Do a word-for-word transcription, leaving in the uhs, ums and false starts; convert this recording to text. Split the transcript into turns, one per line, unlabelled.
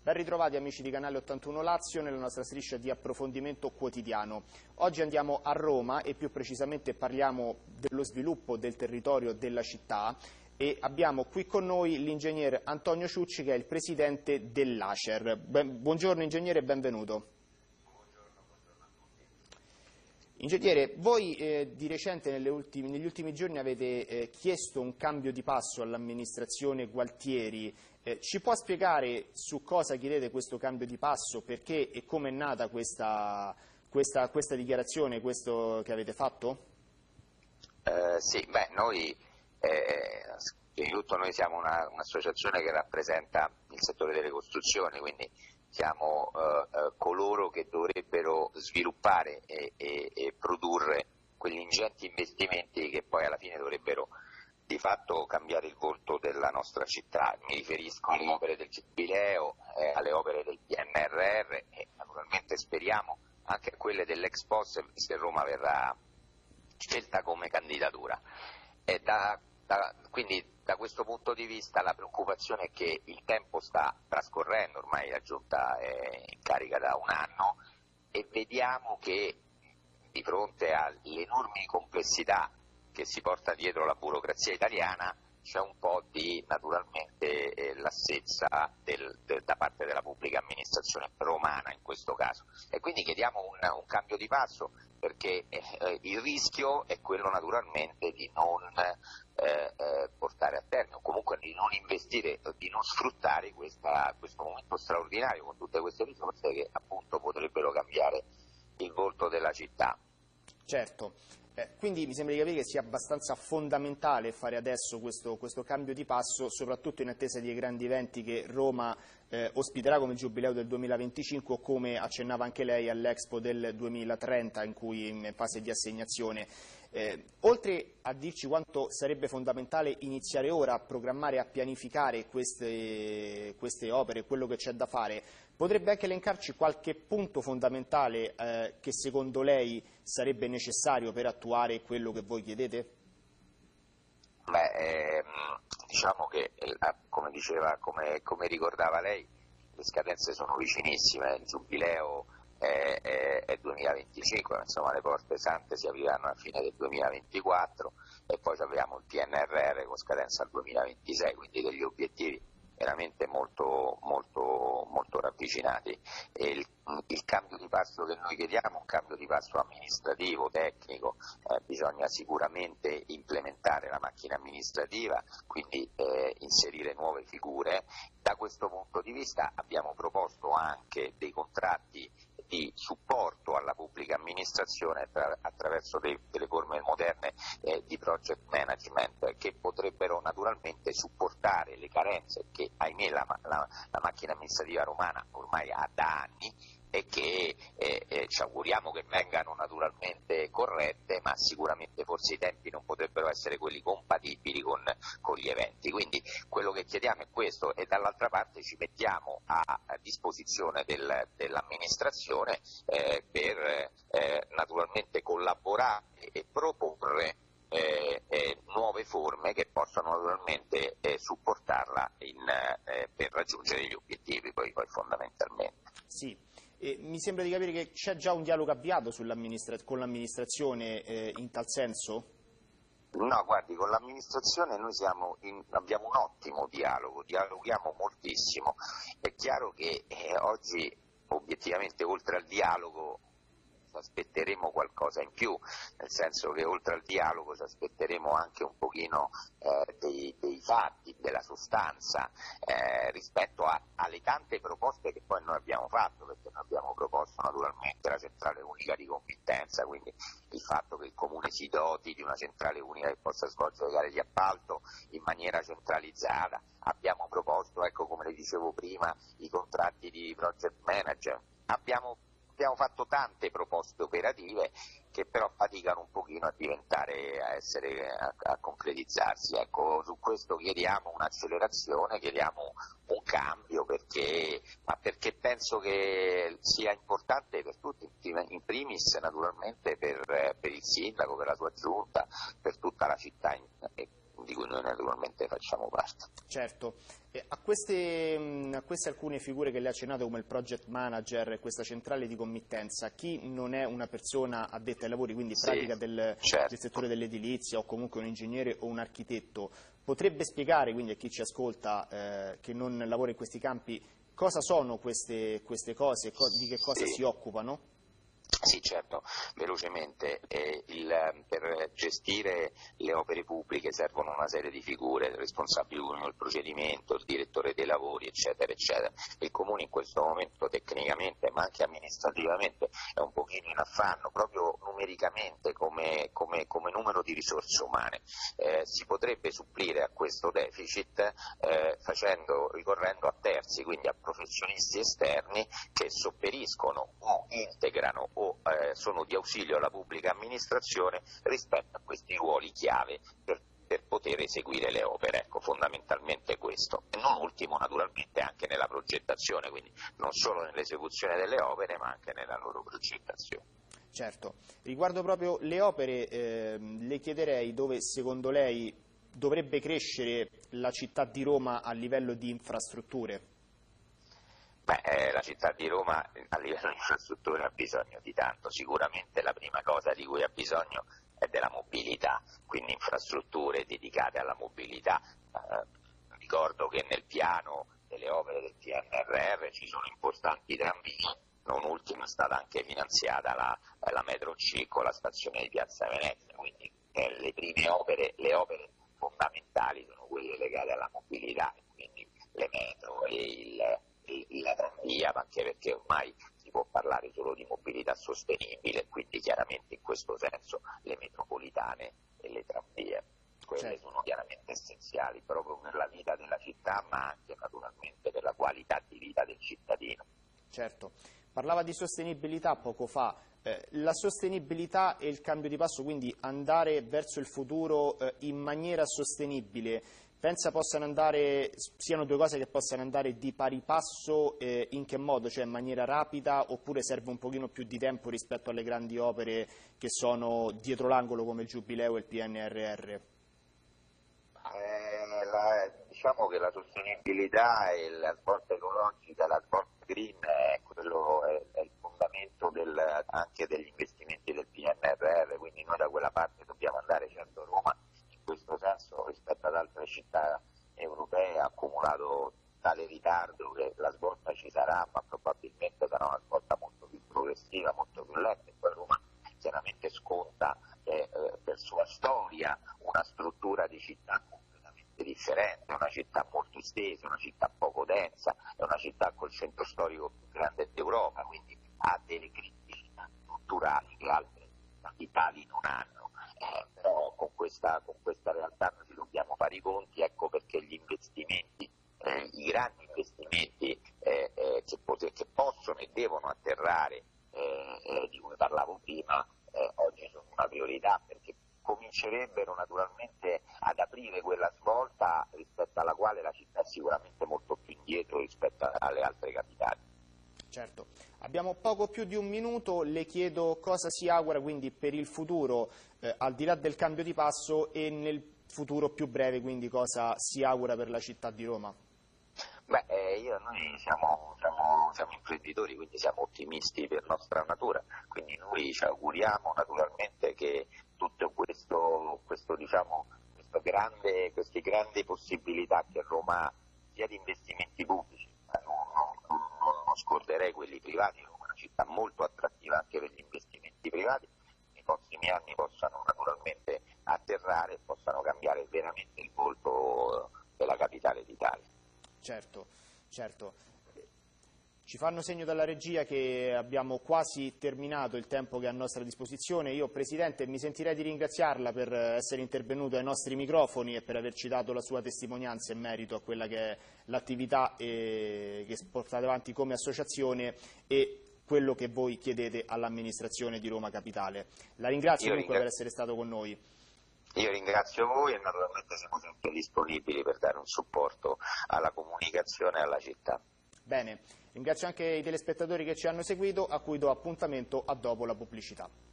Ben ritrovati amici di Canale ottantuno Lazio nella nostra striscia di approfondimento quotidiano. Oggi andiamo a Roma e più precisamente parliamo dello sviluppo del territorio della città e abbiamo qui con noi l'ingegner Antonio Ciucci che è il presidente dell'Acer. Buongiorno ingegnere e benvenuto. Ingegnere, voi eh, di recente nelle ultimi, negli ultimi giorni avete eh, chiesto un cambio di passo all'amministrazione Gualtieri. Eh, ci può spiegare su cosa chiedete questo cambio di passo, perché e come è nata questa, questa, questa dichiarazione, questo che avete fatto?
Eh, sì, beh, noi, eh, prima di tutto noi siamo una, un'associazione che rappresenta il settore delle costruzioni, quindi siamo eh, coloro che dovrebbero sviluppare e, e, e produrre quegli ingenti investimenti che poi alla fine dovrebbero di fatto cambiare il volto della nostra città. Mi riferisco alle opere del Giubileo, eh, alle opere del P N R R e naturalmente speriamo anche a quelle dell'Expo se Roma verrà scelta come candidatura. E da, da, quindi da questo punto di vista la preoccupazione è che il tempo sta trascorrendo, ormai la Giunta è in carica da un anno e vediamo che di fronte alle enormi complessità che si porta dietro la burocrazia italiana c'è un po' di naturalmente eh, lassezza del, del, da parte della pubblica amministrazione romana in questo caso e quindi chiediamo un, un cambio di passo perché eh, il rischio è quello naturalmente di non eh, eh, portare a termine o comunque di non investire, di non sfruttare questa, questo momento straordinario con tutte queste risorse che appunto potrebbero cambiare il volto della città.
Certo. Eh, quindi mi sembra di capire che sia abbastanza fondamentale fare adesso questo, questo cambio di passo, soprattutto in attesa dei grandi eventi che Roma eh, ospiterà come il Giubileo del duemilaventicinque o come accennava anche lei all'Expo del duemilatrenta in cui in fase di assegnazione. Eh, oltre a dirci quanto sarebbe fondamentale iniziare ora a programmare e a pianificare queste, queste opere, quello che c'è da fare, potrebbe anche elencarci qualche punto fondamentale eh, che secondo lei sarebbe necessario per attuare quello che voi chiedete?
Beh, ehm, diciamo che come diceva, come, come ricordava lei, le scadenze sono vicinissime, il Giubileo è, è, è duemilaventicinque, insomma le porte sante si apriranno alla fine del duemilaventiquattro e poi abbiamo il P N R R con scadenza al duemilaventisei, quindi degli obiettivi veramente molto, molto, molto ravvicinati. E il, il cambio di passo che noi chiediamo è un cambio di passo amministrativo, tecnico, eh, bisogna sicuramente implementare la macchina amministrativa, quindi eh, inserire nuove figure. Da questo punto di vista abbiamo proposto anche dei contratti di supporto alla pubblica amministrazione tra, attraverso dei, delle forme moderne eh, di project management che potrebbero naturalmente supportare le carenze che ahimè la, la, la macchina amministrativa romana ormai ha da anni e che eh, eh, ci auguriamo che vengano naturalmente corrette, ma sicuramente forse i tempi non potrebbero essere quelli compatibili con, con gli eventi. Quindi quello che chiediamo è questo e dall'altra parte ci mettiamo a, a disposizione del, dell'amministrazione eh, per eh, naturalmente collaborare e proporre eh, eh, nuove forme che possano naturalmente eh, supportarla in, eh, per raggiungere gli obiettivi poi, poi fondamentalmente.
Sì. E mi sembra di capire che c'è già un dialogo avviato sull'amministra- con l'amministrazione eh, in tal senso?
No, guardi, con l'amministrazione noi siamo in, abbiamo un ottimo dialogo, dialoghiamo moltissimo. È chiaro che eh, oggi obiettivamente oltre al dialogo ci aspetteremo qualcosa in più, nel senso che oltre al dialogo ci aspetteremo anche un pochino eh, dei, dei fatti, della sostanza eh, rispetto a, alle tante proposte che poi noi abbiamo fatto, perché noi abbiamo proposto naturalmente la centrale unica di committenza, quindi il fatto che il Comune si doti di una centrale unica che possa svolgere gare di appalto in maniera centralizzata, abbiamo proposto, ecco come le dicevo prima, i contratti di project manager, abbiamo Abbiamo fatto tante proposte operative che però faticano un pochino a diventare, a essere, a, a concretizzarsi. Ecco, su questo chiediamo un'accelerazione, chiediamo un cambio perché, ma perché penso che sia importante per tutti, in primis naturalmente per, per il sindaco, per la sua giunta, per tutta la città in, di cui noi naturalmente facciamo parte.
Certo. E a, queste, a queste alcune figure che le ha accennato come il project manager e questa centrale di committenza, chi non è una persona addetta ai lavori, quindi
Sì,
pratica del,
certo.
del settore dell'edilizia o comunque un ingegnere o un architetto, potrebbe spiegare quindi a chi ci ascolta eh, che non lavora in questi campi cosa sono queste, queste cose, co- di che cosa
Sì.
si occupano?
Sì, certo, velocemente. Eh, il, per gestire le opere pubbliche servono una serie di figure, il responsabile unico del procedimento, il direttore dei lavori, eccetera, eccetera. Il Comune in questo momento tecnicamente, ma anche amministrativamente, è un pochino in affanno, proprio numericamente come, come, come numero di risorse umane. Eh, si potrebbe supplire a questo deficit eh, facendo, ricorrendo a terzi, quindi a professionisti esterni che sopperiscono o integrano o eh, sono di ausilio alla pubblica amministrazione rispetto a questi ruoli chiave per, per poter eseguire le opere, ecco, fondamentalmente questo. E non ultimo naturalmente anche nella progettazione, quindi non solo nell'esecuzione delle opere ma anche nella loro progettazione.
Certo. Riguardo proprio le opere, eh, le chiederei dove secondo lei dovrebbe crescere la città di Roma a livello di infrastrutture.
Beh, eh, la città di Roma a livello di infrastrutture ha bisogno di tanto, sicuramente la prima cosa di cui ha bisogno è della mobilità, quindi infrastrutture dedicate alla mobilità. Eh, ricordo che nel piano delle opere del P N R R ci sono importanti tramvie, non ultima è stata anche finanziata la, la metro C con la stazione di Piazza Venezia, quindi eh, le prime opere, le opere fondamentali sono quelle legate alla mobilità, quindi le metro e il la tramvia, anche perché ormai si può parlare solo di mobilità sostenibile, quindi chiaramente in questo senso le metropolitane e le tramvie, quelle
Certo.
sono chiaramente essenziali proprio per la vita della città, ma anche naturalmente per la qualità di vita del cittadino.
Certo. Parlava di sostenibilità poco fa. Eh, la sostenibilità e il cambio di passo, quindi andare verso il futuro eh, in maniera sostenibile, pensa possano andare, siano due cose che possano andare di pari passo, eh, in che modo? Cioè in maniera rapida oppure serve un pochino più di tempo rispetto alle grandi opere che sono dietro l'angolo come il Giubileo e il P N R R?
Eh, la, diciamo che la sostenibilità e la svolta ecologica, la svolta green è, quello, è, è il fondamento del, anche degli investimenti del P N R R, quindi noi da quella parte dobbiamo andare. Certo, Roma in questo senso rispetto ad altre città europee ha accumulato tale ritardo che la svolta ci sarà, ma probabilmente sarà una svolta molto più progressiva, molto più lenta, e poi Roma chiaramente sconta eh, eh, per sua storia una struttura di città completamente differente, è una città molto estesa, una città poco densa, è una città col centro storico più grande d'Europa, quindi ha delle criticità strutturali che altre capitali non hanno. Eh, però con questa, con questa realtà noi ci dobbiamo fare i conti, ecco perché gli investimenti, eh, i grandi investimenti eh, eh, che, pot- che possono e devono atterrare, eh, eh, di cui parlavo prima, eh, oggi sono una priorità, perché comincerebbero naturalmente ad aprire quella svolta rispetto alla quale la città è sicuramente molto più indietro rispetto alle altre capitali.
Certo. Abbiamo poco più di un minuto, le chiedo cosa si augura quindi per il futuro, eh, al di là del cambio di passo, e nel futuro più breve, quindi cosa si augura per la città di Roma?
Beh, eh, io, noi siamo, siamo, siamo imprenditori, quindi siamo ottimisti per nostra natura, quindi noi ci auguriamo naturalmente che tutto questo, questo diciamo, questo grande, queste grandi possibilità che Roma ha, sia di investimenti pubblici, ma non, non, non, non scorderei quelli privati, Roma è una città molto attrattiva anche per gli investimenti privati, nei prossimi anni possano naturalmente atterrare e possano cambiare veramente il volto della capitale d'Italia.
Certo, certo. Ci fanno segno dalla regia che abbiamo quasi terminato il tempo che è a nostra disposizione. Io, Presidente, mi sentirei di ringraziarla per essere intervenuto ai nostri microfoni e per averci dato la sua testimonianza in merito a quella che è l'attività che portate avanti come associazione e quello che voi chiedete all'amministrazione di Roma Capitale. La ringrazio
Io
comunque
ringrazio.
per essere stato con noi.
Io ringrazio voi e naturalmente siamo sempre disponibili per dare un supporto alla comunicazione e alla città.
Bene, ringrazio anche i telespettatori che ci hanno seguito, a cui do appuntamento a dopo la pubblicità.